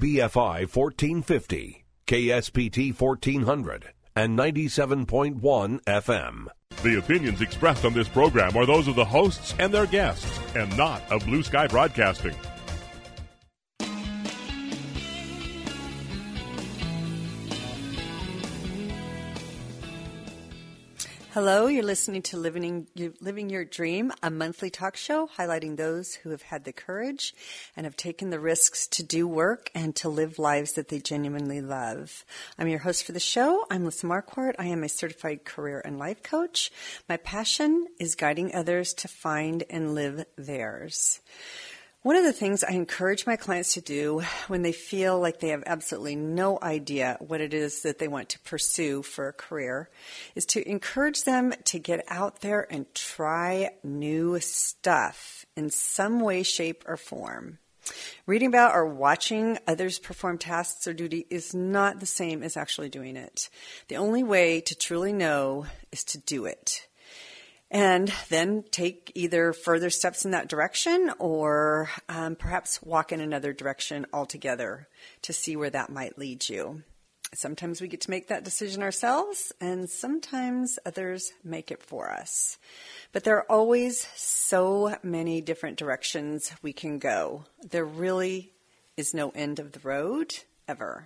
BFI 1450, KSPT 1400, and 97.1 FM. The opinions expressed on this program are those of the hosts and their guests, and not of Blue Sky Broadcasting. Hello, you're listening to Living Your Dream, a monthly talk show highlighting those who have had the courage and have taken the risks to do work and to live lives that they genuinely love. I'm your host for the show. I'm Liz Marquardt. I am a certified career and life coach. My passion is guiding others to find and live theirs. One of the things I encourage my clients to do when they feel like they have absolutely no idea what it is that they want to pursue for a career is to encourage them to get out there and try new stuff in some way, shape, or form. Reading about or watching others perform tasks or duty is not the same as actually doing it. The only way to truly know is to do it. And then take either further steps in that direction or perhaps walk in another direction altogether to see where that might lead you. Sometimes we get to make that decision ourselves, and sometimes others make it for us. But there are always so many different directions we can go. There really is no end of the road, ever.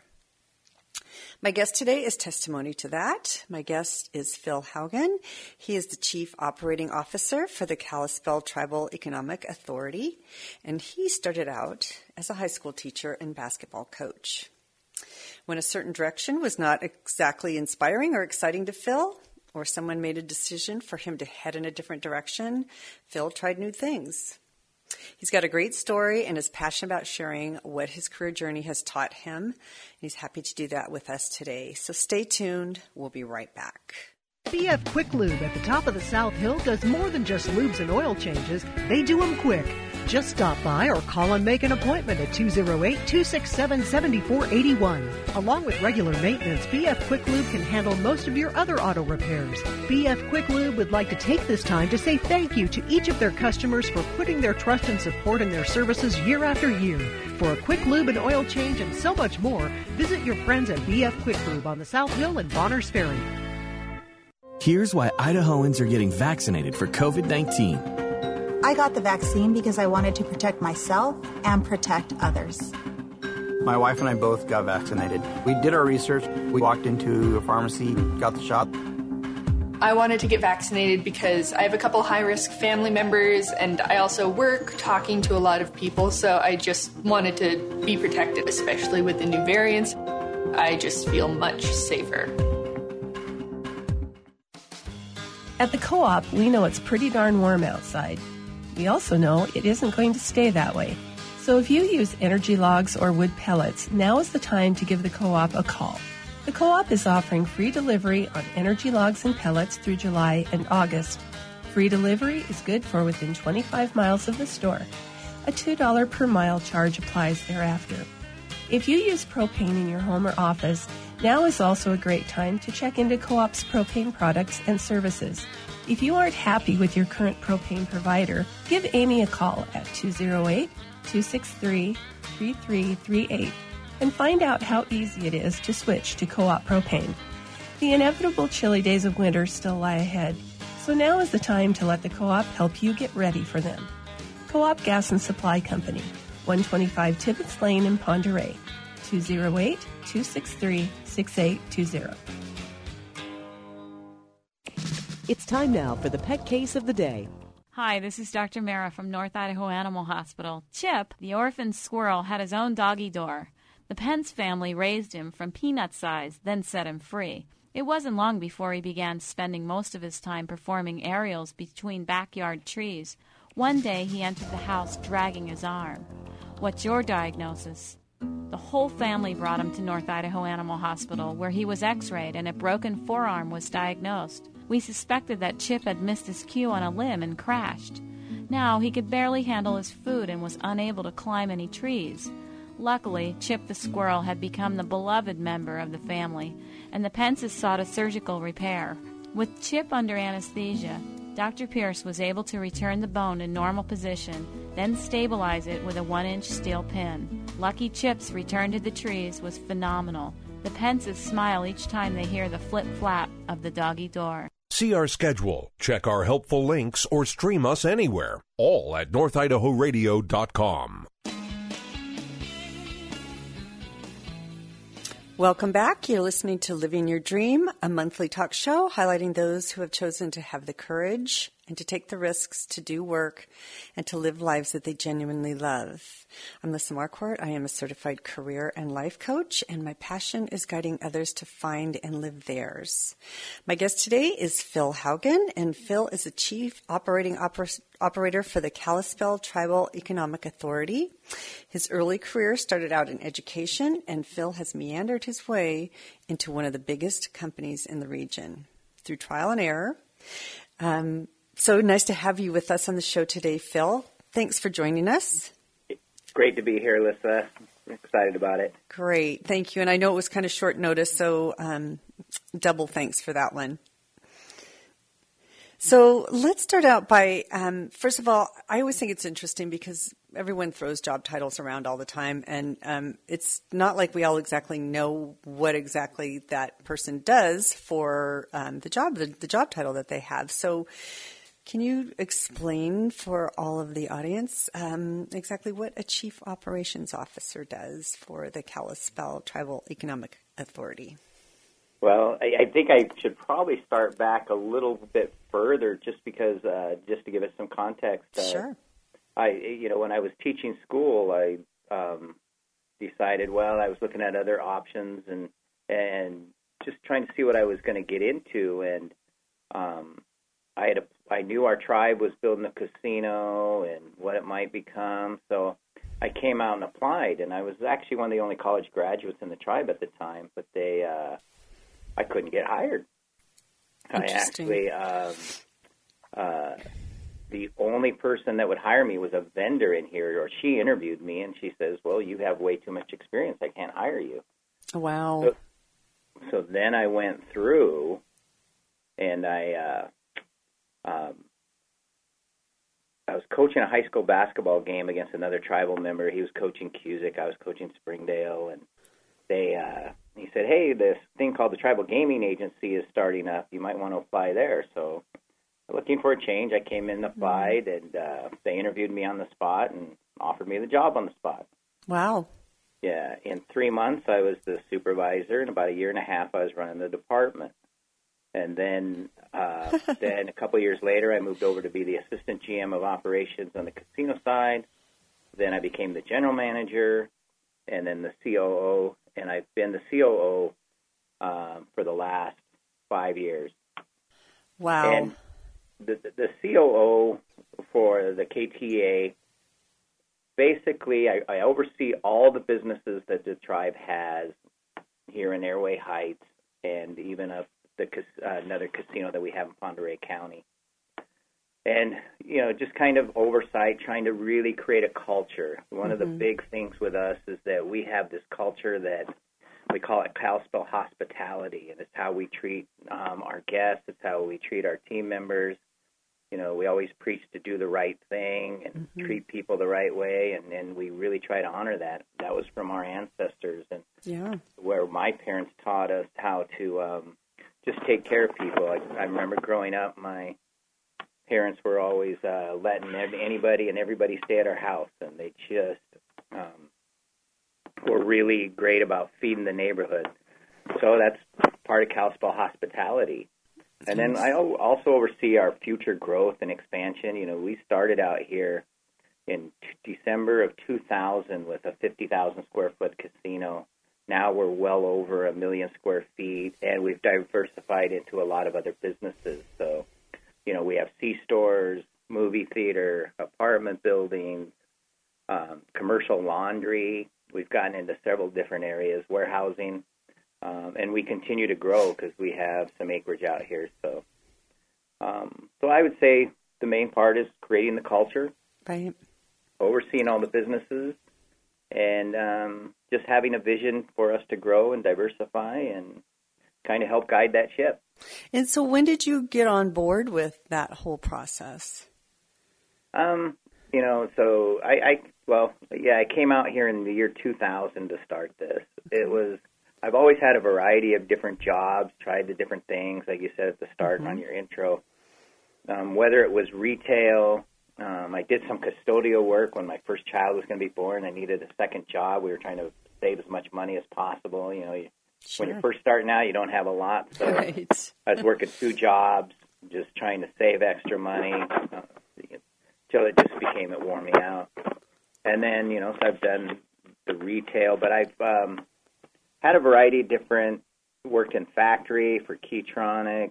My guest today is testimony to that. My guest is Phil Haugen. He is the Chief Operating Officer for the Kalispell Tribal Economic Authority, and he started out as a high school teacher and basketball coach. When a certain direction was not exactly inspiring or exciting to Phil, or someone made a decision for him to head in a different direction, Phil tried new things. He's got a great story and is passionate about sharing what his career journey has taught him. And he's happy to do that with us today. So stay tuned. We'll be right back. BF Quick Lube at the top of the South Hill does more than just lubes and oil changes. They do them quick. Just stop by or call and make an appointment at 208-267-7481. Along with regular maintenance, BF Quick Lube can handle most of your other auto repairs. BF Quick Lube would like to take this time to say thank you to each of their customers for putting their trust and support in their services year after year. For a quick lube and oil change and so much more, visit your friends at BF Quick Lube on the South Hill and Bonners Ferry. Here's why Idahoans are getting vaccinated for COVID-19. I got the vaccine because I wanted to protect myself and protect others. My wife and I both got vaccinated. We did our research. We walked into a pharmacy, got the shot. I wanted to get vaccinated because I have a couple high-risk family members, and I also work talking to a lot of people, so I just wanted to be protected, especially with the new variants. I just feel much safer. At the Co-op, we know it's pretty darn warm outside. We also know it isn't going to stay that way. So if you use energy logs or wood pellets, now is the time to give the Co-op a call. The Co-op is offering free delivery on energy logs and pellets through July and August. Free delivery is good for within 25 miles of the store. A $2 per mile charge applies thereafter. If you use propane in your home or office, now is also a great time to check into Co-op's propane products and services. If you aren't happy with your current propane provider, give Amy a call at 208-263-3338 and find out how easy it is to switch to Co-op propane. The inevitable chilly days of winter still lie ahead, so now is the time to let the Co-op help you get ready for them. Co-op Gas and Supply Company, 125 Tibbetts Lane in Ponderay, 208-263-6820. It's time now for the pet case of the day. Hi, this is Dr. Mara from North Idaho Animal Hospital. Chip, the orphan squirrel, had his own doggy door. The Pence family raised him from peanut size, then set him free. It wasn't long before he began spending most of his time performing aerials between backyard trees. One day he entered the house dragging his arm. What's your diagnosis? The whole family brought him to North Idaho Animal Hospital, where he was x-rayed and a broken forearm was diagnosed. We suspected that Chip had missed his cue on a limb and crashed. Now he could barely handle his food and was unable to climb any trees. Luckily, Chip the squirrel had become the beloved member of the family, and the Pences sought a surgical repair. With Chip under anesthesia, Dr. Pierce was able to return the bone in normal position, then stabilize it with a 1-inch steel pin. Lucky Chip's return to the trees was phenomenal. The Pences smile each time they hear the flip-flap of the doggy door. See our schedule, check our helpful links, or stream us anywhere. All at NorthIdahoRadio.com. Welcome back. You're listening to Living Your Dream, a monthly talk show highlighting those who have chosen to have the courage and to take the risks to do work and to live lives that they genuinely love. I'm Lisa Marquardt. I am a certified career and life coach, and my passion is guiding others to find and live theirs. My guest today is Phil Haugen, and Phil is the Chief Operating Operator for the Kalispel Tribal Economic Authority. His early career started out in education, and Phil has meandered his way into one of the biggest companies in the region through trial and error. So nice to have you with us on the show today, Phil. Thanks for joining us. Great to be here, Alyssa. I'm excited about it. Great. Thank you. And I know it was kind of short notice, so double thanks for that one. So let's start out by, first of all, I always think it's interesting because everyone throws job titles around all the time, and it's not like we all exactly know what exactly that person does for the job title that they have. So can you explain for all of the audience exactly what a Chief Operations Officer does for the Kalispel Tribal Economic Authority? Well, I think I should probably start back a little bit further just because, just to give us some context. Sure. When I was teaching school, I decided, I was looking at other options and just trying to see what I was going to get into. And I knew our tribe was building a casino and what it might become. So I came out and applied, and I was actually one of the only college graduates in the tribe at the time, but I couldn't get hired. I actually, the only person that would hire me was a vendor in here, or she interviewed me, and she says, well, you have way too much experience. I can't hire you. Wow. So then I went through, and I was coaching a high school basketball game against another tribal member. He was coaching Cusick. I was coaching Springdale, and he said, hey, this thing called the Tribal Gaming Agency is starting up. You might want to apply there. So looking for a change, I came in and applied, and they interviewed me on the spot and offered me the job on the spot. Wow. Yeah. In 3 months, I was the supervisor. In about a year and a half, I was running the department. And then a couple of years later, I moved over to be the assistant GM of operations on the casino side. Then I became the general manager and then the COO. And I've been the COO for the last 5 years. Wow. And the COO for the KTA, basically I oversee all the businesses that the tribe has here in Airway Heights and even another casino that we have in Pend Oreille County. And, just kind of oversight, trying to really create a culture. One of the big things with us is that we have this culture that we call it Kalispel hospitality, and it's how we treat our guests. It's how we treat our team members. We always preach to do the right thing and treat people the right way, and we really try to honor that. That was from our ancestors, and where my parents taught us how to just take care of people. I remember growing up, my parents were always letting anybody and everybody stay at our house, and they just were really great about feeding the neighborhood. So that's part of Kalispel hospitality. And then I also oversee our future growth and expansion. We started out here in December of 2000 with a 50,000 square foot casino. Now we're well over 1 million square feet, and we've diversified into a lot of other businesses. So, we have C-stores, movie theater, apartment buildings, commercial laundry. We've gotten into several different areas, warehousing, and we continue to grow because we have some acreage out here. So I would say the main part is creating the culture, right? Overseeing all the businesses, and just having a vision for us to grow and diversify and kind of help guide that ship. And so when did you get on board with that whole process? So I came out here in the year 2000 to start this. I've always had a variety of different jobs, tried the different things, like you said at the start on your intro. Whether it was retail, I did some custodial work when my first child was going to be born. I needed a second job. We were trying to save as much money as possible. When you're first starting out, you don't have a lot. So right. I was working 2 jobs, just trying to save extra money until it just became, it wore me out. And then, so I've done the retail, but I've had a variety of different, worked in factory for Keytronics,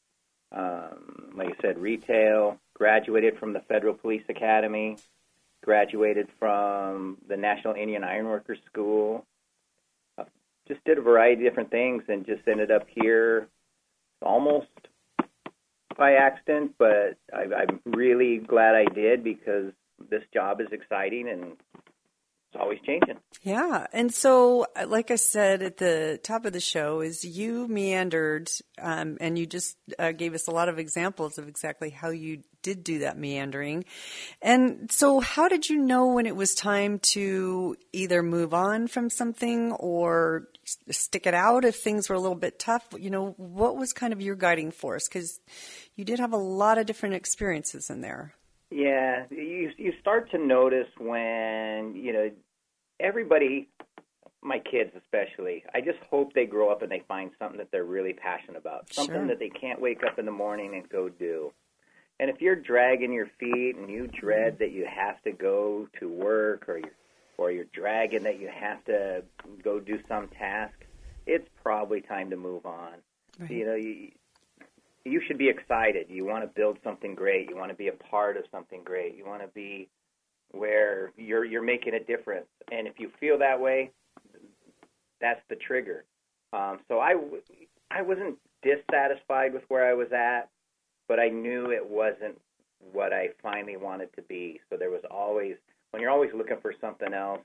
like I said, retail, graduated from the Federal Police Academy, graduated from the National Indian Ironworkers School, just did a variety of different things and just ended up here almost by accident, but I'm really glad I did because this job is exciting and it's always changing. Yeah. And so, like I said at the top of the show, is you meandered, and you just gave us a lot of examples of exactly how you did do that meandering. And so how did you know when it was time to either move on from something or stick it out if things were a little bit tough? What was kind of your guiding force? Because you did have a lot of different experiences in there. Yeah, you start to notice when, everybody, my kids especially, I just hope they grow up and they find something that they're really passionate about, something that they can't wake up in the morning and go do. And if you're dragging your feet and you dread that you have to go to work or you're dragging that you have to go do some task, it's probably time to move on. Right. You should be excited. You want to build something great. You want to be a part of something great. You want to be where you're making a difference. And if you feel that way, that's the trigger. So I wasn't dissatisfied with where I was at, but I knew it wasn't what I finally wanted to be. So there was always, when you're always looking for something else,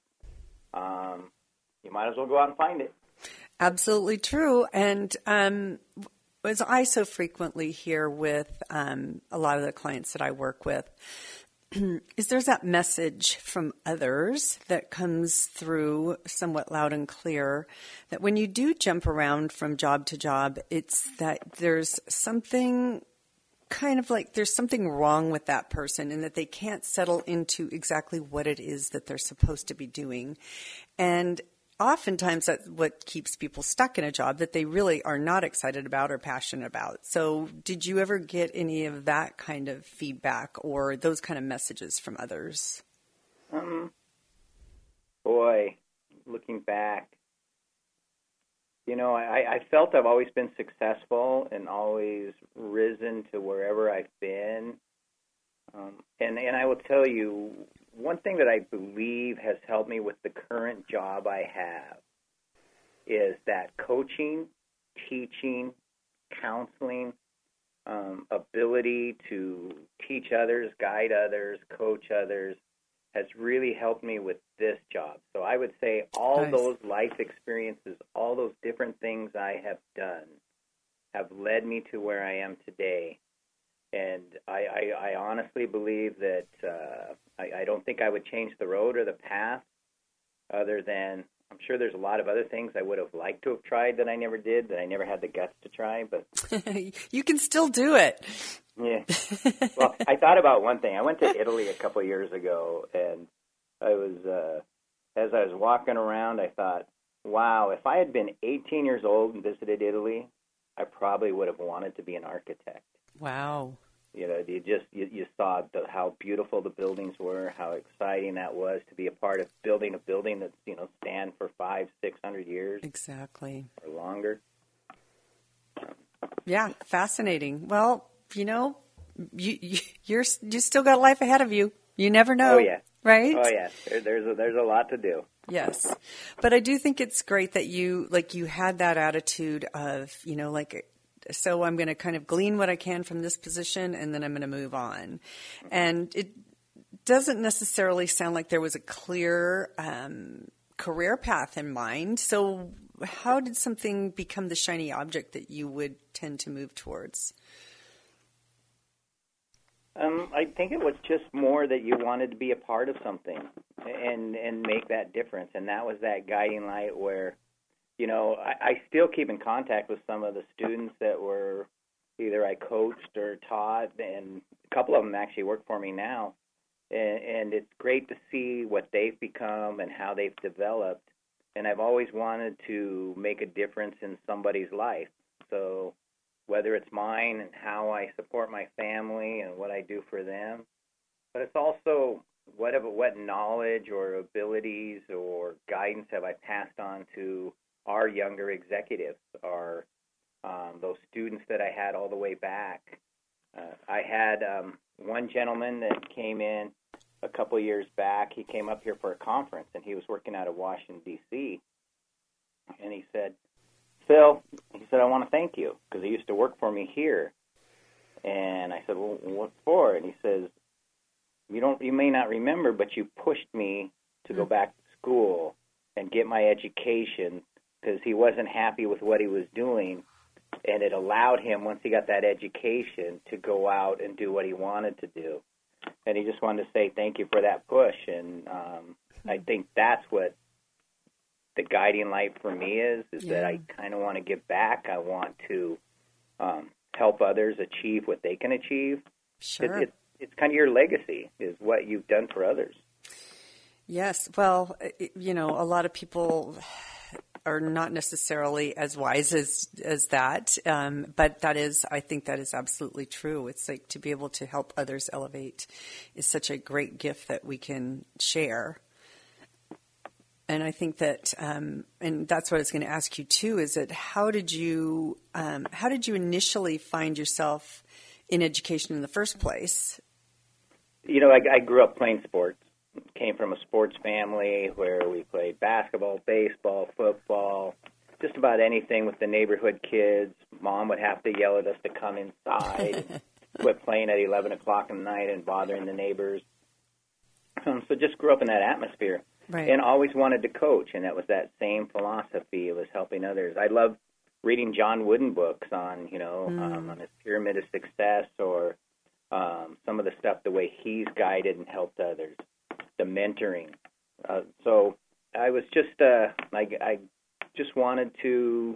you might as well go out and find it. Absolutely true. And as I so frequently hear with a lot of the clients that I work with, is there's that message from others that comes through somewhat loud and clear that when you do jump around from job to job, it's that there's something kind of like there's something wrong with that person and that they can't settle into exactly what it is that they're supposed to be doing. And oftentimes that's what keeps people stuck in a job that they really are not excited about or passionate about. So did you ever get any of that kind of feedback or those kind of messages from others? Boy, looking back, I felt I've always been successful and always risen to wherever I've been. And I will tell you, one thing that I believe has helped me with the current job I have is that coaching, teaching, counseling, ability to teach others, guide others, coach others has really helped me with this job. So I would say all those life experiences, all those different things I have done have led me to where I am today. And I honestly believe that I don't think I would change the road or the path other than I'm sure there's a lot of other things I would have liked to have tried that I never did, that I never had the guts to try. But you can still do it. Yeah. Well, I thought about one thing. I went to Italy a couple of years ago, and I was as I was walking around, I thought, wow, if I had been 18 years old and visited Italy, I probably would have wanted to be an architect. Wow. You saw how beautiful the buildings were, how exciting that was to be a part of building a building that's, stand for 500-600 years. Exactly. Or longer. Yeah, fascinating. Well, you still got life ahead of you. You never know. Oh, yeah. Right? Oh, yeah. There's a lot to do. Yes. But I do think it's great that you had that attitude of, so I'm going to kind of glean what I can from this position and then I'm going to move on. And it doesn't necessarily sound like there was a clear career path in mind. So how did something become the shiny object that you would tend to move towards? I think it was just more that you wanted to be a part of something and make that difference. And that was that guiding light where, I still keep in contact with some of the students that were either I coached or taught, and a couple of them actually work for me now. And it's great to see what they've become and how they've developed. And I've always wanted to make a difference in somebody's life. So whether it's mine and how I support my family and what I do for them, but it's also what knowledge or abilities or guidance have I passed on to our younger executives, or those students that I had all the way back. I had one gentleman that came in a couple of years back. He came up here for a conference, and he was working out of Washington, D.C., and he said, Phil, I want to thank you because he used to work for me here. And I said, well, what for? And he says, you may not remember, but you pushed me to go back to school and get my education because he wasn't happy with what he was doing. And it allowed him, once he got that education, to go out and do what he wanted to do. And he just wanted to say thank you for that push. And I think that's what the guiding light for me is that I kind of want to give back. I want to help others achieve what they can achieve. Sure. It's kind of your legacy is what you've done for others. Yes. Well, a lot of people are not necessarily as wise as that, but I think that is absolutely true. It's like to be able to help others elevate is such a great gift that we can share. And I think that, and that's what I was going to ask you too, is that how did you initially find yourself in education in the first place? I grew up playing sports. Came from a sports family where we played basketball, baseball, football, just about anything with the neighborhood kids. Mom would have to yell at us to come inside and quit playing at 11 o'clock at night and bothering the neighbors. So just grew up in that atmosphere. Right. And always wanted to coach, and that was that same philosophy. It was helping others. I love reading John Wooden books on, on his pyramid of success or some of the stuff, the way he's guided and helped others, the mentoring. So I was just, I just wanted to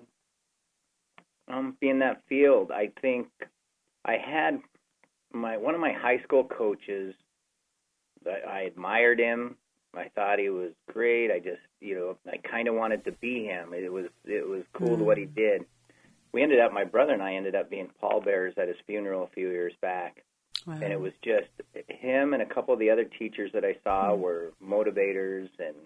be in that field. I think I had one of my high school coaches, I admired him. I thought he was great. I just, I kind of wanted to be him. It was cool what he did. My brother and I ended up being pallbearers at his funeral a few years back. Wow. And it was just him and a couple of the other teachers that I saw were motivators, and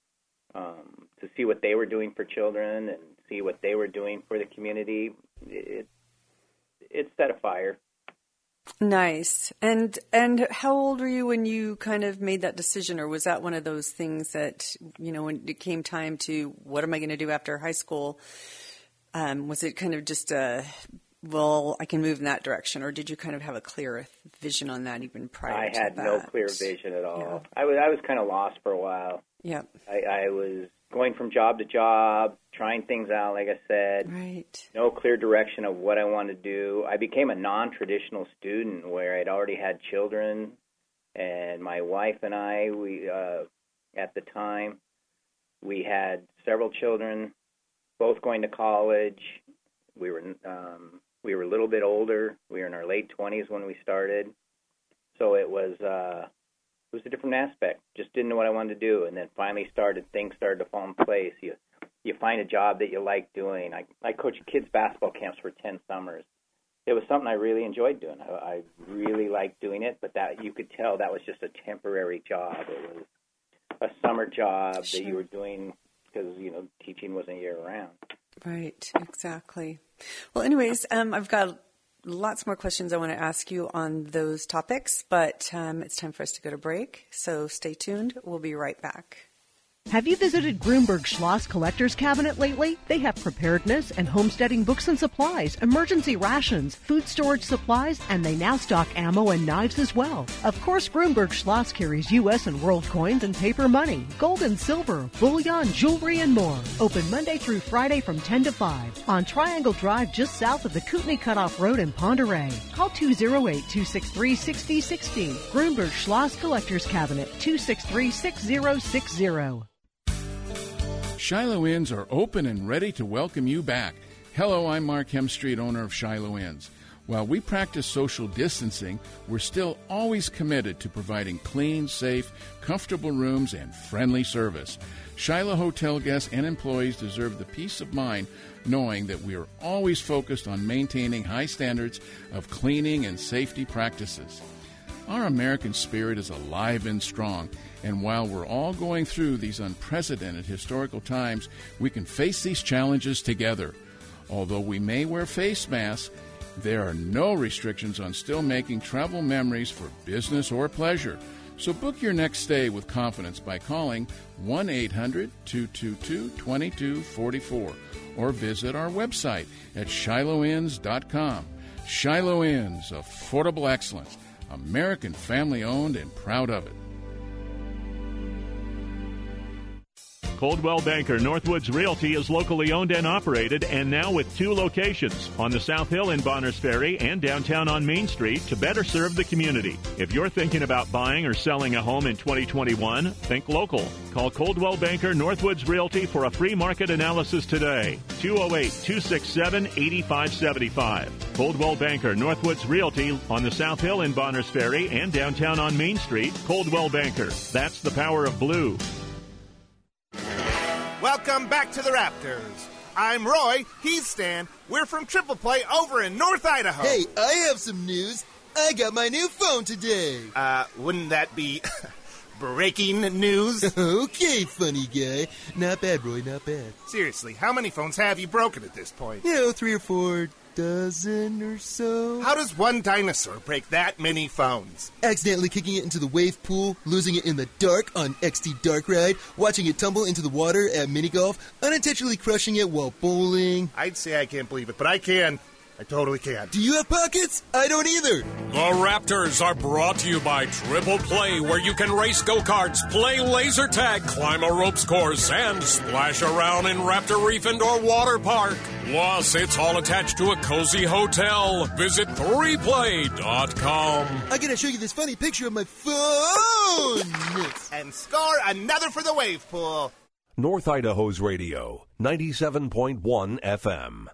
to see what they were doing for children and see what they were doing for the community, it set a fire. Nice. And how old were you when you kind of made that decision, or was that one of those things that, when it came time to what am I going to do after high school, was it kind of just I can move in that direction, or did you kind of have a clear vision on that even prior to that? I had no clear vision at all. Yeah. I was kind of lost for a while. Yeah. I was going from job to job, trying things out, like I said. Right. No clear direction of what I wanted to do. I became a non-traditional student where I'd already had children, and my wife and I, we at the time, we had several children, both going to college. We were a little bit older. We were in our late 20s when we started. So it was a different aspect. Just didn't know what I wanted to do, and then finally things started to fall in place. You find a job that you like doing. I coached kids basketball camps for 10 summers. It was something I really enjoyed doing. I really liked doing it, but that you could tell that was just a temporary job. It was a summer job that you were doing because teaching wasn't year round. Right, exactly. Well, anyways, I've got lots more questions I want to ask you on those topics, but it's time for us to go to break. So stay tuned. We'll be right back. Have you visited Grunberg Schloss Collector's Cabinet lately? They have preparedness and homesteading books and supplies, emergency rations, food storage supplies, and they now stock ammo and knives as well. Of course, Grunberg Schloss carries U.S. and world coins and paper money, gold and silver, bullion, jewelry, and more. Open Monday through Friday from 10 to 5 on Triangle Drive just south of the Kootenai Cutoff Road in Ponderay. Call 208-263-6060. Grunberg Schloss Collector's Cabinet, 263-6060. Shiloh Inns are open and ready to welcome you back. Hello, I'm Mark Hemstreet, owner of Shiloh Inns. While we practice social distancing, we're still always committed to providing clean, safe, comfortable rooms and friendly service. Shiloh Hotel guests and employees deserve the peace of mind knowing that we are always focused on maintaining high standards of cleaning and safety practices. Our American spirit is alive and strong, and while we're all going through these unprecedented historical times, we can face these challenges together. Although we may wear face masks, there are no restrictions on still making travel memories for business or pleasure. So book your next stay with confidence by calling 1-800-222-2244 or visit our website at shilohinns.com. Shiloh Inns, affordable excellence. American family-owned and proud of it. Coldwell Banker Northwoods Realty is locally owned and operated, and now with 2 locations on the South Hill in Bonners Ferry and downtown on Main Street to better serve the community. If you're thinking about buying or selling a home in 2021, think local. Call Coldwell Banker Northwoods Realty for a free market analysis today. 208-267-8575. Coldwell Banker Northwoods Realty on the South Hill in Bonners Ferry and downtown on Main Street. Coldwell Banker. That's the power of blue. Welcome back to the Raptors. I'm Roy, he's Stan. We're from Triple Play over in North Idaho. Hey, I have some news. I got my new phone today. Wouldn't that be breaking news? Okay, funny guy. Not bad, Roy, not bad. Seriously, how many phones have you broken at this point? 3 or 4 dozen or so. How does one dinosaur break that many phones? Accidentally kicking it into the wave pool, losing it in the dark on XT Dark Ride, watching it tumble into the water at mini golf, unintentionally crushing it while bowling. I'd say I can't believe it, but I can. I totally can. Do you have pockets? I don't either. The Raptors are brought to you by Triple Play, where you can race go-karts, play laser tag, climb a ropes course, and splash around in Raptor Reef Indoor Water Park. Plus, it's all attached to a cozy hotel. Visit 3play.com. I gotta show you this funny picture of my phone. And score another for the wave pool. North Idaho's radio, 97.1 FM.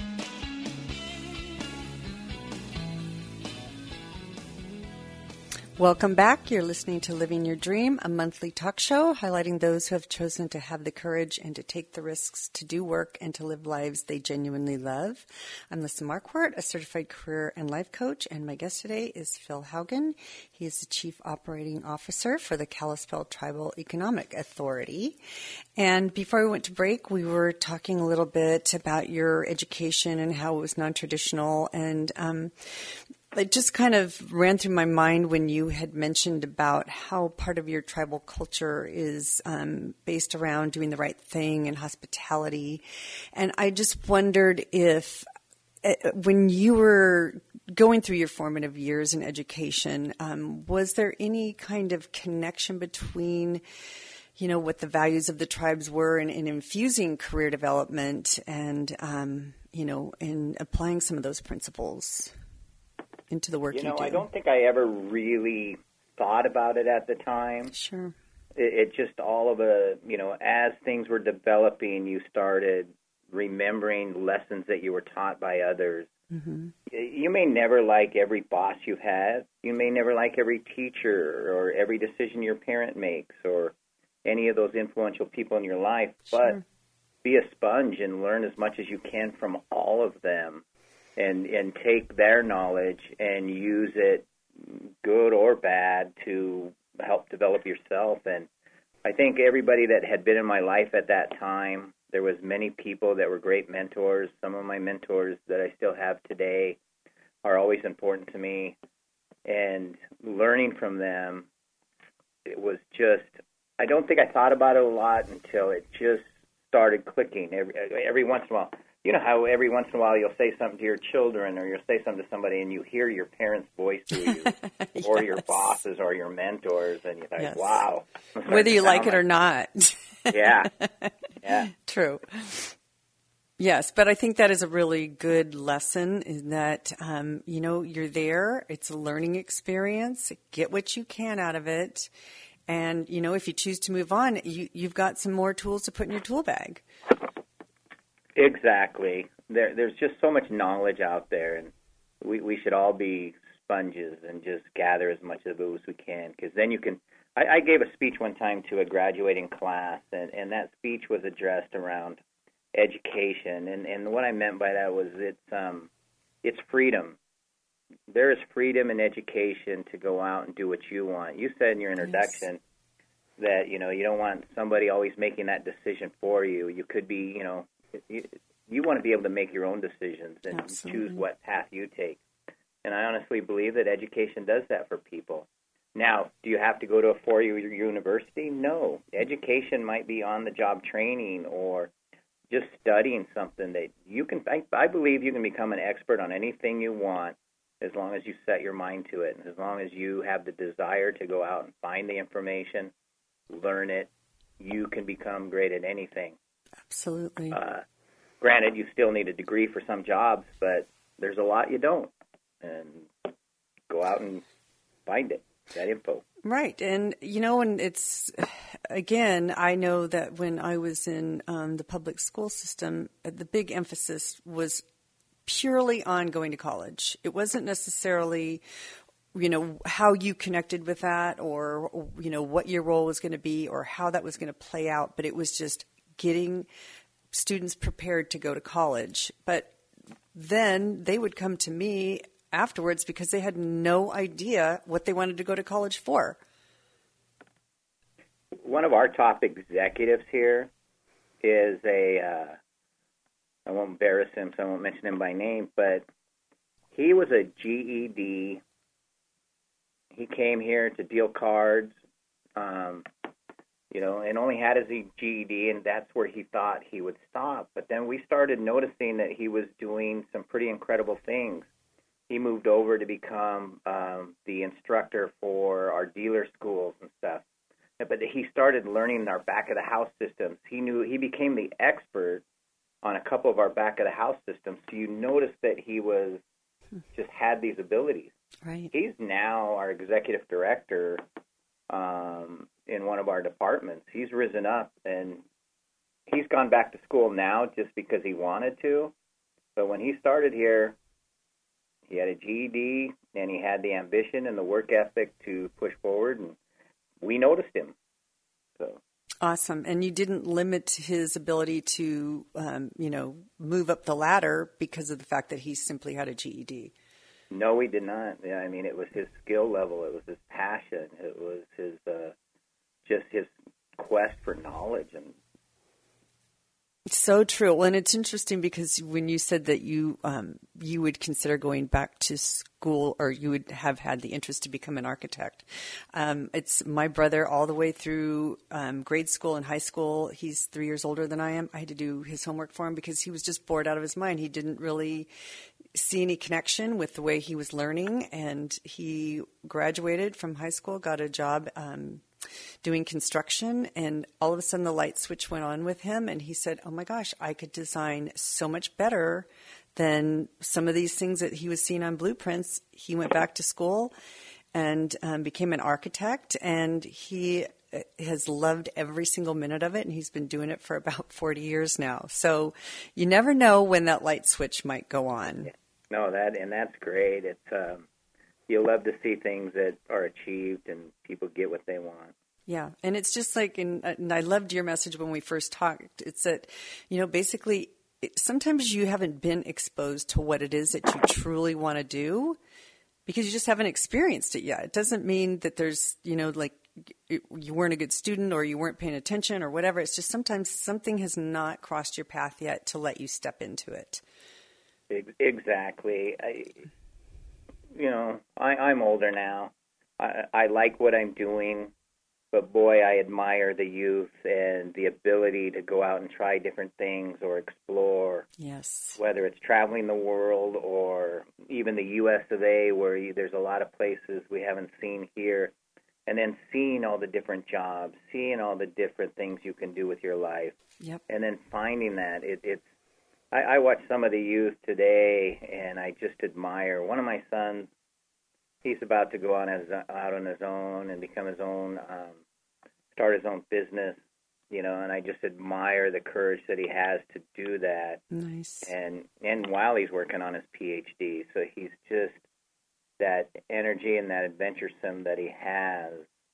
Welcome back. You're listening to Living Your Dream, a monthly talk show highlighting those who have chosen to have the courage and to take the risks to do work and to live lives they genuinely love. I'm Lisa Marquardt, a certified career and life coach, and my guest today is Phil Haugen. He is the Chief Operating Officer for the Kalispell Tribal Economic Authority. And before we went to break, we were talking a little bit about your education and how it was non-traditional, and it just kind of ran through my mind when you had mentioned about how part of your tribal culture is based around doing the right thing and hospitality. And I just wondered if when you were going through your formative years in education, was there any kind of connection between, you know, what the values of the tribes were in infusing career development and, you know, in applying some of those principles into the work you do? I don't think I ever really thought about it at the time. Sure. It just all of as things were developing, you started remembering lessons that you were taught by others. Mm-hmm. You may never like every boss you've had. You may never like every teacher or every decision your parent makes or any of those influential people in your life, but be a sponge and learn as much as you can from all of them. And take their knowledge and use it, good or bad, to help develop yourself. And I think everybody that had been in my life at that time, there was many people that were great mentors. Some of my mentors that I still have today are always important to me. And learning from them, it was just I don't think I thought about it a lot until it just started clicking. Every once in a while, you know how every once in a while you'll say something to your children or you'll say something to somebody and you hear your parents' voice to you yes. or your bosses or your mentors and you're like, yes. wow. Whether you like it or not. Yeah. Yeah. True. Yes, but I think that is a really good lesson in that, you're there. It's a learning experience. Get what you can out of it. And, if you choose to move on, you've got some more tools to put in your tool bag. Exactly. There's just so much knowledge out there, and we should all be sponges and just gather as much of it as we can, because then you can. I gave a speech one time to a graduating class, and that speech was addressed around education, and what I meant by that was it's freedom. There is freedom in education to go out and do what you want. You said in your introduction that you don't want somebody always making that decision for you. You could be, you want to be able to make your own decisions and choose what path you take. And I honestly believe that education does that for people. Now, do you have to go to a 4-year university? No. Education might be on-the-job training or just studying something that you can. I believe you can become an expert on anything you want as long as you set your mind to it, and as long as you have the desire to go out and find the information, learn it, you can become great at anything. Absolutely. Granted, you still need a degree for some jobs, but there's a lot you don't. And go out and find it, that info. Right. And, and it's, again, I know that when I was in the public school system, the big emphasis was purely on going to college. It wasn't necessarily, how you connected with that or, what your role was going to be or how that was going to play out. But it was just getting students prepared to go to college. But then they would come to me afterwards because they had no idea what they wanted to go to college for. One of our top executives here is I won't embarrass him, so I won't mention him by name, but he was a GED. He came here to deal cards, and only had his GED, and that's where he thought he would stop. But then we started noticing that he was doing some pretty incredible things. He moved over to become the instructor for our dealer schools and stuff. But he started learning our back-of-the-house systems. He became the expert on a couple of our back-of-the-house systems. So you notice that he just had these abilities. Right. He's now our executive director in one of our departments. He's risen up, and he's gone back to school now just because he wanted to. But when he started here, he had a GED, and he had the ambition and the work ethic to push forward, and we noticed him. So awesome. And you didn't limit his ability to, move up the ladder because of the fact that he simply had a GED. No, we did not. Yeah, I mean, it was his skill level. It was his passion. It was his just his quest for knowledge. And so true. Well, and it's interesting because when you said that you would consider going back to school, or you would have had the interest to become an architect. It's my brother all the way through grade school and high school. He's 3 years older than I am. I had to do his homework for him because he was just bored out of his mind. He didn't really see any connection with the way he was learning, and he graduated from high school, got a job doing construction, and all of a sudden the light switch went on with him, and he said, oh my gosh, I could design so much better than some of these things that he was seeing on blueprints. He went back to school and became an architect, and he has loved every single minute of it, and he's been doing it for about 40 years now. So you never know when that light switch might go on. No, that's great. It's you'll love to see things that are achieved and people get what they want. Yeah, and it's just like, and I loved your message when we first talked. It's that, basically, sometimes you haven't been exposed to what it is that you truly want to do because you just haven't experienced it yet. It doesn't mean that there's, you weren't a good student or you weren't paying attention or whatever. It's just sometimes something has not crossed your path yet to let you step into it. Exactly. I'm older now. I like what I'm doing. But boy, I admire the youth and the ability to go out and try different things or explore. Yes. Whether it's traveling the world or even the U.S. of A., where there's a lot of places we haven't seen here, and then seeing all the different jobs, seeing all the different things you can do with your life, and then finding that. I watch some of the youth today, and I just admire. One of my sons, he's about to go out on his own and become his own, start his own business, and I just admire the courage that he has to do that. Nice. And while he's working on his PhD, so he's just that energy and that adventuresome that he has.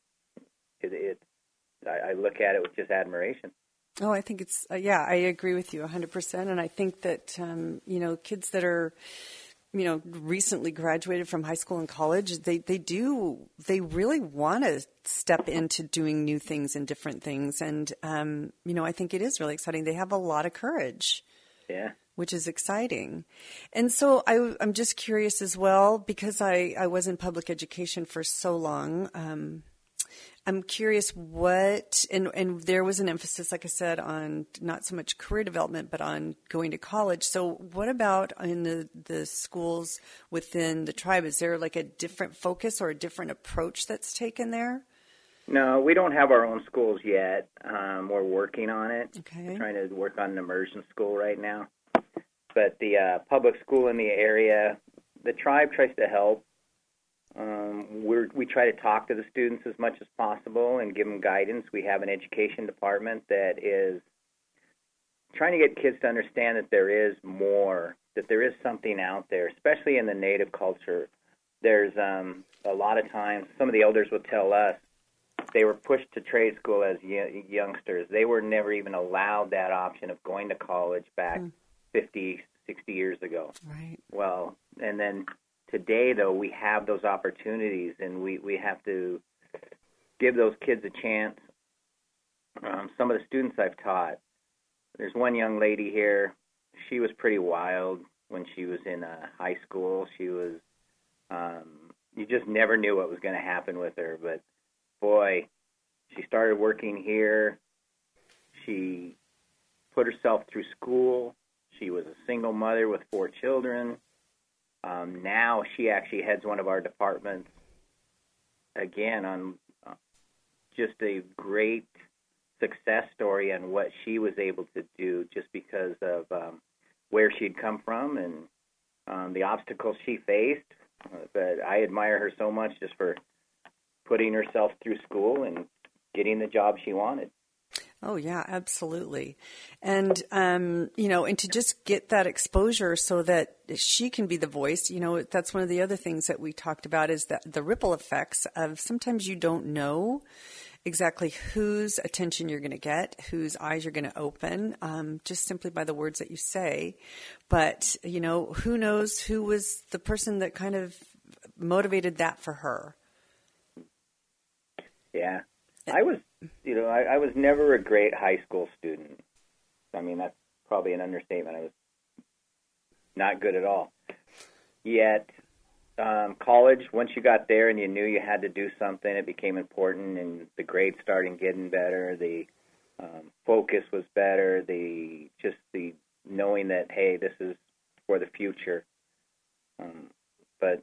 I look at it with just admiration. Oh, I think it's, I agree with you 100%. And I think that, kids that are, recently graduated from high school and college, they really want to step into doing new things and different things. And, I think it is really exciting. They have a lot of courage. Yeah. Which is exciting. And so I'm just curious as well, because I was in public education for so long. I'm curious and there was an emphasis, like I said, on not so much career development, but on going to college. So what about in the schools within the tribe? Is there like a different focus or a different approach that's taken there? No, we don't have our own schools yet. We're working on it. Okay. We're trying to work on an immersion school right now. But the public school in the area, the tribe tries to help. We try to talk to the students as much as possible and give them guidance. We have an education department that is trying to get kids to understand that there is more, that there is something out there, especially in the Native culture. There's a lot of times, some of the elders will tell us, they were pushed to trade school as youngsters. They were never even allowed that option of going to college back 50, 60 years ago. Right. Well, and then today, though, we have those opportunities, and we have to give those kids a chance. Some of the students I've taught, there's one young lady here. She was pretty wild when she was in high school. She was, you just never knew what was going to happen with her. But, boy, she started working here. She put herself through school. She was a single mother with 4 children. Now she actually heads one of our departments, again, on just a great success story on what she was able to do just because of where she'd come from and the obstacles she faced. But I admire her so much just for putting herself through school and getting the job she wanted. Oh, yeah, absolutely. And, and to just get that exposure so that she can be the voice, that's one of the other things that we talked about is that the ripple effects of sometimes you don't know exactly whose attention you're going to get, whose eyes you're going to open, just simply by the words that you say. But, who knows who was the person that kind of motivated that for her? Yeah. I was never a great high school student. I mean, that's probably an understatement. I was not good at all. Yet, college, once you got there and you knew you had to do something, it became important, and the grades started getting better. The focus was better. The knowing that, hey, this is for the future. But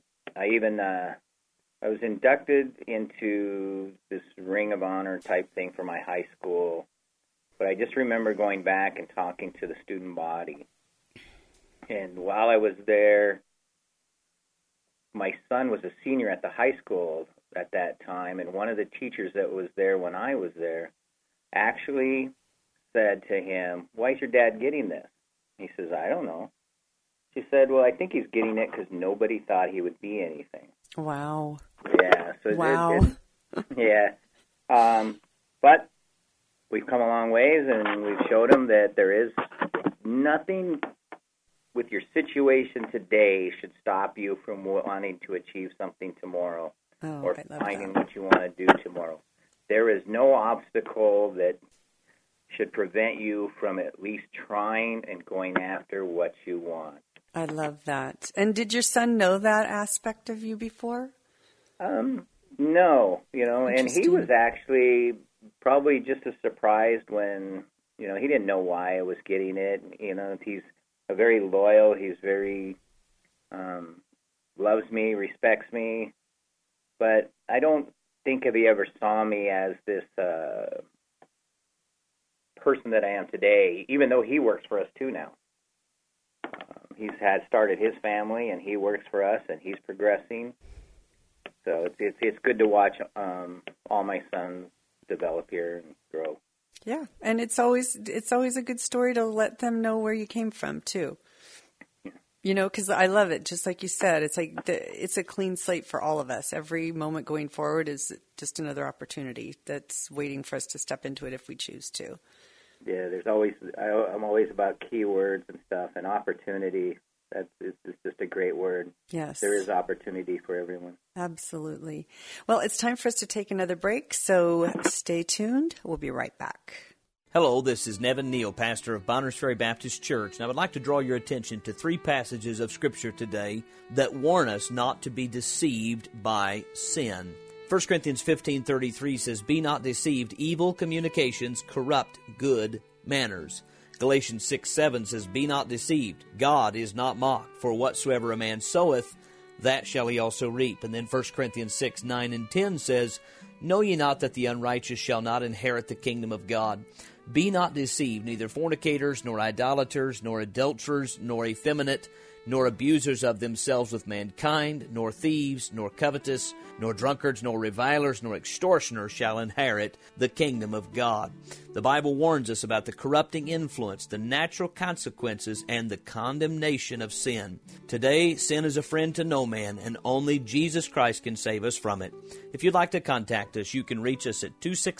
I was inducted into this Ring of Honor type thing for my high school, but I just remember going back and talking to the student body. And while I was there, my son was a senior at the high school at that time, and one of the teachers that was there when I was there actually said to him, "Why is your dad getting this?" He says, "I don't know." She said, "Well, I think he's getting it because nobody thought he would be anything." Wow. Yeah. So wow. Yeah. But we've come a long ways, and we've showed them that there is nothing with your situation today should stop you from wanting to achieve something tomorrow or finding what you want to do tomorrow. There is no obstacle that should prevent you from at least trying and going after what you want. I love that. And did your son know that aspect of you before? No, and he was actually probably just as surprised when, he didn't know why I was getting it. He's a very loyal, he's very, loves me, respects me, but I don't think he ever saw me as this person that I am today, even though he works for us too now. He's started his family, and he works for us, and he's progressing. So it's good to watch all my sons develop here and grow. Yeah, and it's always a good story to let them know where you came from too. Because I love it. Just like you said, it's like it's a clean slate for all of us. Every moment going forward is just another opportunity that's waiting for us to step into it if we choose to. Yeah, I'm always about keywords and stuff, and opportunity. It's just a great word. Yes. There is opportunity for everyone. Absolutely. Well, it's time for us to take another break, so stay tuned. We'll be right back. Hello, this is Nevin Neal, pastor of Bonners Ferry Baptist Church, and I would like to draw your attention to 3 passages of Scripture today that warn us not to be deceived by sin. 1 Corinthians 15:33 says, "Be not deceived, evil communications corrupt good manners." Galatians 6:7 says, "Be not deceived, God is not mocked, for whatsoever a man soweth, that shall he also reap." And then 1 Corinthians 6:9 and 10 says, "Know ye not that the unrighteous shall not inherit the kingdom of God? Be not deceived, neither fornicators, nor idolaters, nor adulterers, nor effeminate, nor abusers of themselves with mankind, nor thieves, nor covetous, nor drunkards, nor revilers, nor extortioners shall inherit the kingdom of God." The Bible warns us about the corrupting influence, the natural consequences, and the condemnation of sin. Today, sin is a friend to no man, and only Jesus Christ can save us from it. If you'd like to contact us, you can reach us at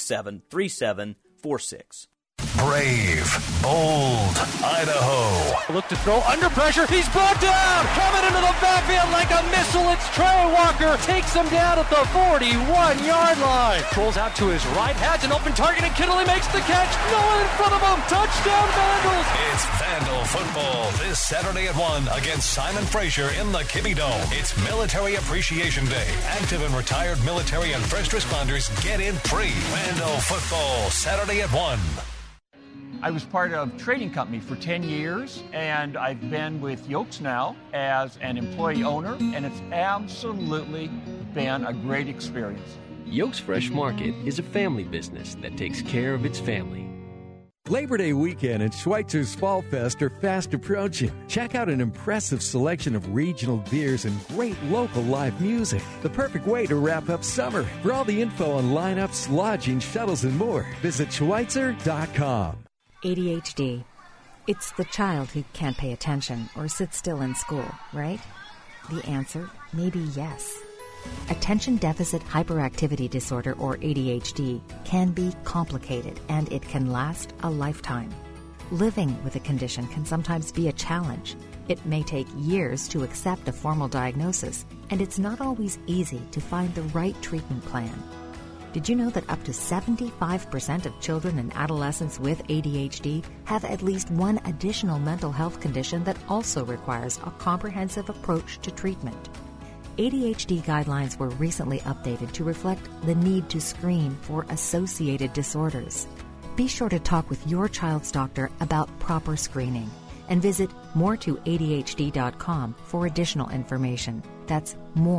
267-3746. Brave, bold, Idaho. Look to throw under pressure. He's brought down. Coming into the backfield like a missile. It's Trey Walker. Takes him down at the 41-yard line. Trolls out to his right. Has an open target, and Kittley makes the catch. No one in front of him. Touchdown, Vandals. It's Vandal football this Saturday at 1 against Simon Fraser in the Kibbe Dome. It's Military Appreciation Day. Active and retired military and first responders get in free. Vandal football Saturday at 1. I was part of a trading company for 10 years, and I've been with Yokes now as an employee owner, and it's absolutely been a great experience. Yokes Fresh Market is a family business that takes care of its family. Labor Day weekend and Schweitzer's Fall Fest are fast approaching. Check out an impressive selection of regional beers and great local live music. The perfect way to wrap up summer. For all the info on lineups, lodging, shuttles, and more, visit Schweitzer.com. ADHD. It's the child who can't pay attention or sit still in school, right? The answer may be yes. Attention Deficit Hyperactivity Disorder, or ADHD, can be complicated, and it can last a lifetime. Living with a condition can sometimes be a challenge. It may take years to accept a formal diagnosis, and it's not always easy to find the right treatment plan. Did you know that up to 75% of children and adolescents with ADHD have at least one additional mental health condition that also requires a comprehensive approach to treatment? ADHD guidelines were recently updated to reflect the need to screen for associated disorders. Be sure to talk with your child's doctor about proper screening and visit more2adhd.com for additional information. That's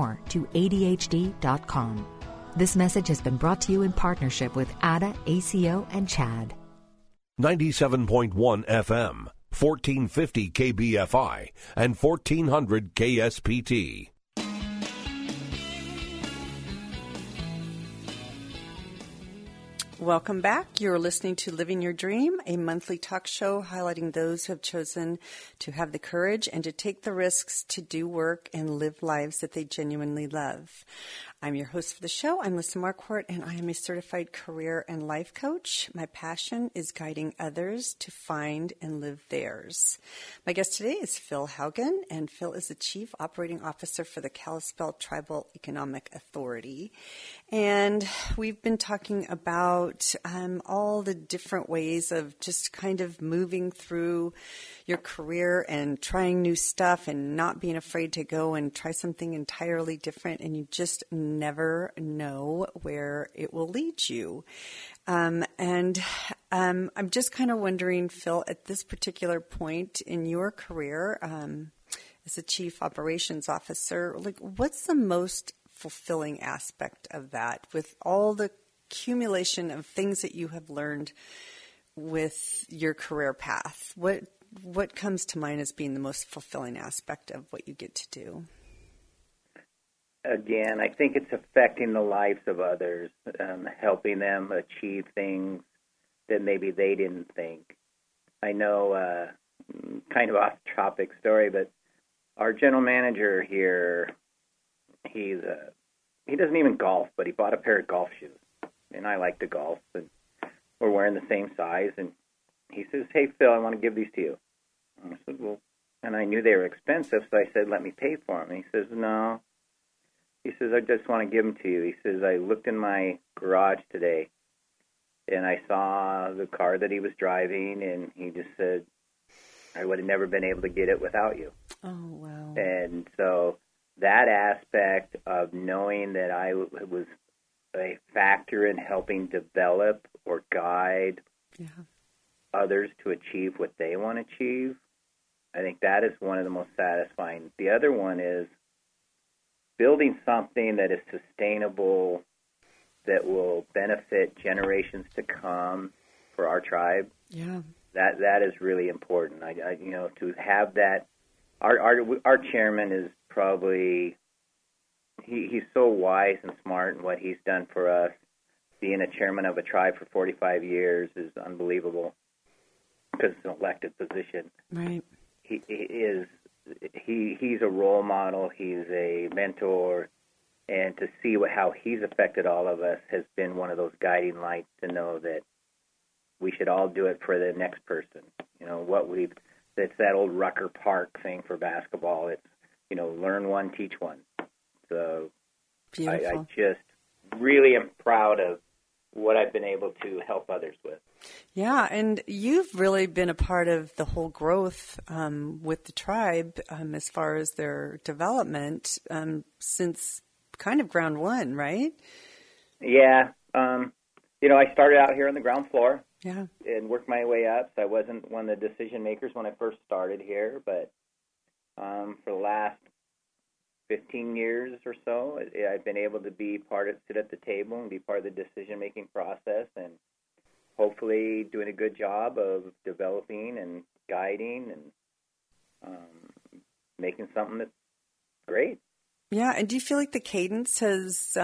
more2adhd.com. This message has been brought to you in partnership with ADA, ACO, and CHAD. 97.1 FM, 1450 KBFI, and 1400 KSPT. Welcome back. You're listening to Living Your Dream, a monthly talk show highlighting those who have chosen to have the courage and to take the risks to do work and live lives that they genuinely love. I'm your host for the show. I'm Lisa Marquardt, and I am a certified career and life coach. My passion is guiding others to find and live theirs. My guest today is Phil Haugen, and Phil is the Chief Operating Officer for the Kalispel Tribal Economic Authority. And we've been talking about about all the different ways of just kind of moving through your career and trying new stuff and not being afraid to go and try something entirely different, and you just never know where it will lead you. I'm just kind of wondering, Phil, at this particular point in your career as a chief operations officer, like, what's the most fulfilling aspect of that with all the accumulation of things that you have learned with your career path? What comes to mind as being the most fulfilling aspect of what you get to do? Again, I think it's affecting the lives of others, helping them achieve things that maybe they didn't think. I know, kind of off-topic story, but our general manager here, he doesn't even golf, but he bought a pair of golf shoes, and I like to golf, and we're wearing the same size, and he says, "Hey, Phil, I want to give these to you." And I said, "Well," and I knew they were expensive, so I said, "Let me pay for them." And he says, "No." He says, "I just want to give them to you." He says, "I looked in my garage today, and I saw the car that he was driving, and he just said, I would have never been able to get it without you." Oh, wow. And so that aspect of knowing that I was a factor in helping develop or guide others to achieve what they want to achieve, I think that is one of the most satisfying. The other one is building something that is sustainable, that will benefit generations to come for our tribe. Yeah. That is really important. I to have that. Our chairman is probably he's so wise and smart in what he's done for us. Being a chairman of a tribe for 45 years is unbelievable because it's an elected position. Right. He's a role model. He's a mentor, and to see how he's affected all of us has been one of those guiding lights to know that we should all do it for the next person. It's that old Rucker Park thing for basketball. It's, learn one, teach one. So I just really am proud of what I've been able to help others with. Yeah, and you've really been a part of the whole growth with the tribe as far as their development since kind of ground one, right? Yeah. I started out here on the ground floor. Yeah. And worked my way up. So I wasn't one of the decision makers when I first started here, but for the last 15 years or so, I've been able to sit at the table and be part of the decision-making process, and hopefully doing a good job of developing and guiding and making something that's great. Yeah, and do you feel like the cadence has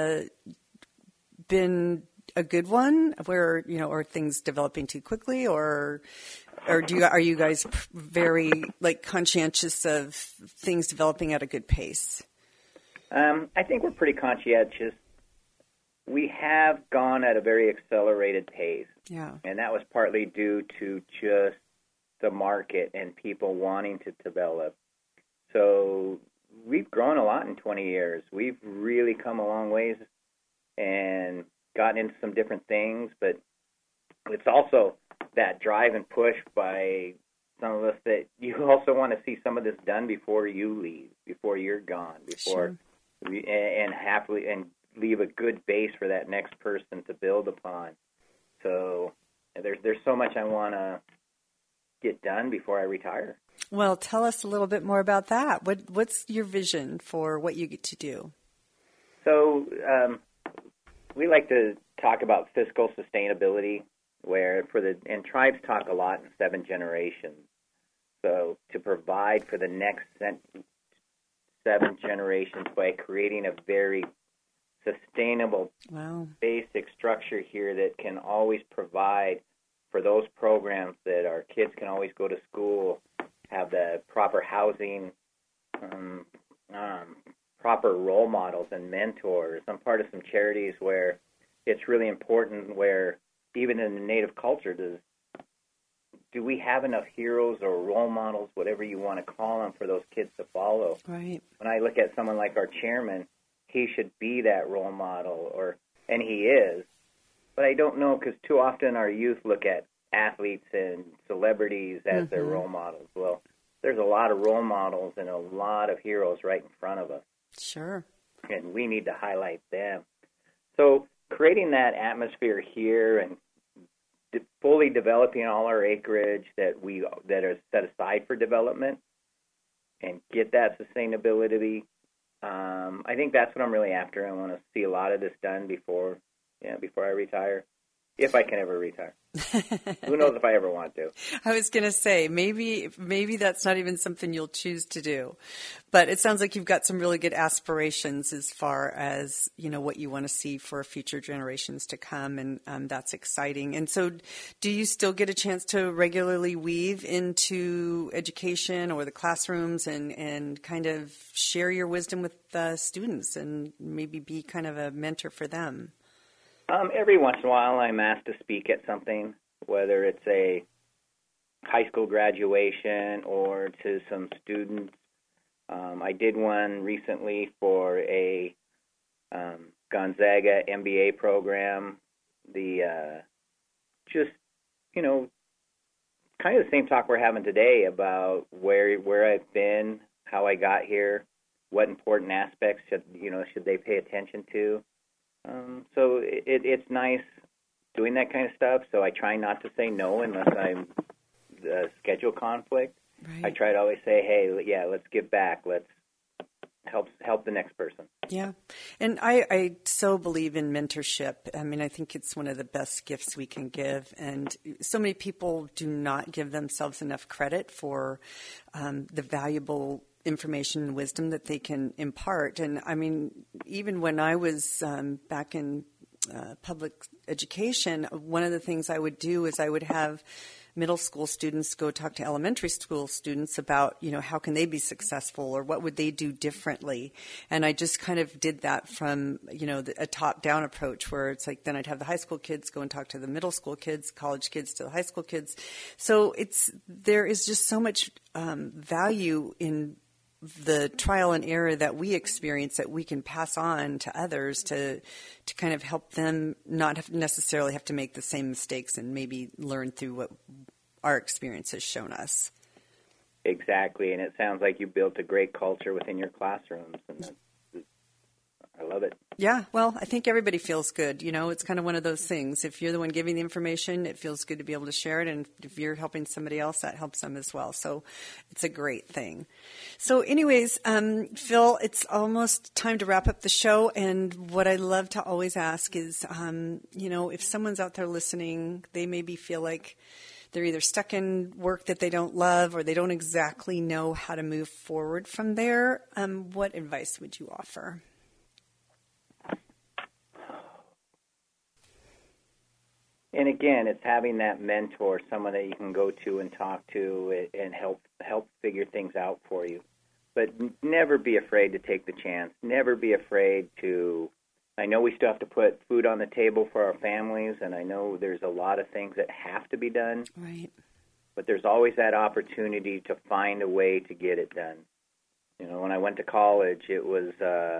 been a good one, where are things developing too quickly, or are you guys very conscientious of things developing at a good pace? I think we're pretty conscientious. We have gone at a very accelerated pace, and that was partly due to just the market and people wanting to develop. So we've grown a lot in 20 years. We've really come a long ways and gotten into some different things, but it's also that drive and push by some of us that you also want to see some of this done before you leave, before you're gone, and leave a good base for that next person to build upon. So there's so much I want to get done before I retire. Well, tell us a little bit more about that. What's your vision for what you get to do? So we like to talk about fiscal sustainability, and tribes talk a lot in 7 generations. So to provide for the next 7 generations by creating a very sustainable, basic structure here that can always provide for those programs that our kids can always go to school, have the proper housing, proper role models and mentors. I'm part of some charities where it's really important, where even in the Native culture, do we have enough heroes or role models, whatever you want to call them, for those kids to follow? Right. When I look at someone like our chairman, he should be that role model, and he is. But I don't know, because too often our youth look at athletes and celebrities as their role models. Well, there's a lot of role models and a lot of heroes right in front of us. Sure. And we need to highlight them. So creating that atmosphere here and fully developing all our acreage that are set aside for development and get that sustainability, I think that's what I'm really after. I want to see a lot of this done before I retire, if I can ever retire. Who knows if I ever want to. I was going to say, maybe that's not even something you'll choose to do. But it sounds like you've got some really good aspirations as far as, what you want to see for future generations to come, and that's exciting. And so do you still get a chance to regularly weave into education or the classrooms and kind of share your wisdom with the students and maybe be kind of a mentor for them? Every once in a while, I'm asked to speak at something, whether it's a high school graduation or to some students. I did one recently for a Gonzaga MBA program. Kind of the same talk we're having today about where I've been, how I got here, what important aspects should they pay attention to. So it's nice doing that kind of stuff. So I try not to say no unless I'm schedule conflict. Right. I try to always say, hey, yeah, let's give back. Let's help the next person. Yeah. And I so believe in mentorship. I mean, I think it's one of the best gifts we can give. And so many people do not give themselves enough credit for the valuable information and wisdom that they can impart. And I mean, even when I was back in public education, one of the things I would do is I would have middle school students go talk to elementary school students about, how can they be successful or what would they do differently. And I just kind of did that from, a top-down approach where it's like then I'd have the high school kids go and talk to the middle school kids, college kids to the high school kids. So there is just so much value in the trial and error that we experience that we can pass on to others to kind of help them not necessarily have to make the same mistakes and maybe learn through what our experience has shown us. Exactly, and it sounds like you built a great culture within your classrooms, and I love it. Yeah, well, I think everybody feels good. It's kind of one of those things. If you're the one giving the information, it feels good to be able to share it. And if you're helping somebody else, that helps them as well. So it's a great thing. So anyways, Phil, it's almost time to wrap up the show. And what I love to always ask is, if someone's out there listening, they maybe feel like they're either stuck in work that they don't love or they don't exactly know how to move forward from there. What advice would you offer? And again, it's having that mentor, someone that you can go to and talk to and help figure things out for you. But never be afraid to take the chance. Never be afraid to. I know we still have to put food on the table for our families, and I know there's a lot of things that have to be done. Right. But there's always that opportunity to find a way to get it done. When I went to college, it was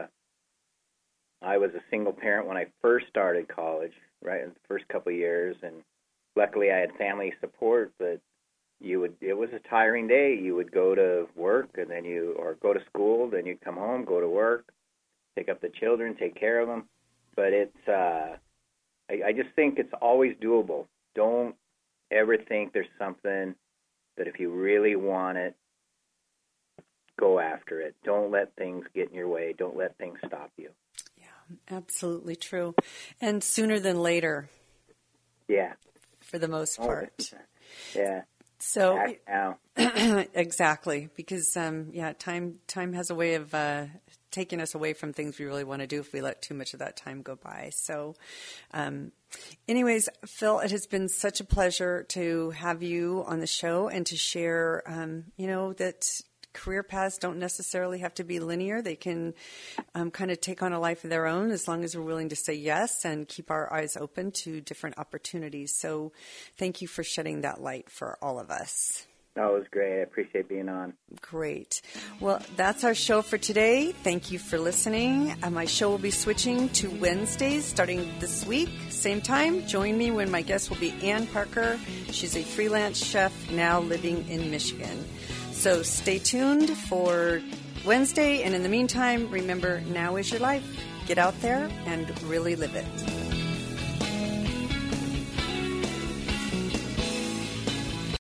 I was a single parent when I first started college. Right, in the first couple of years, and luckily I had family support. But it was a tiring day. You would go to work, and then or go to school, then you'd come home, go to work, pick up the children, take care of them. But it's, I just think it's always doable. Don't ever think there's something that if you really want it, go after it. Don't let things get in your way. Don't let things stop you. Absolutely true. And sooner than later. Yeah. For the most part. Yeah. So now. Exactly. Because time has a way of taking us away from things we really want to do if we let too much of that time go by. So anyways, Phil, it has been such a pleasure to have you on the show and to share that career paths don't necessarily have to be linear. They can kind of take on a life of their own as long as we're willing to say yes and keep our eyes open to different opportunities. So thank you for shedding that light for all of us. No, it was great. I appreciate being on. Great. Well, that's our show for today. Thank you for listening. My show will be switching to Wednesdays starting this week. Same time. Join me when my guest will be Ann Parker. She's a freelance chef now living in Michigan. So stay tuned for Wednesday. And in the meantime, remember, now is your life. Get out there and really live it.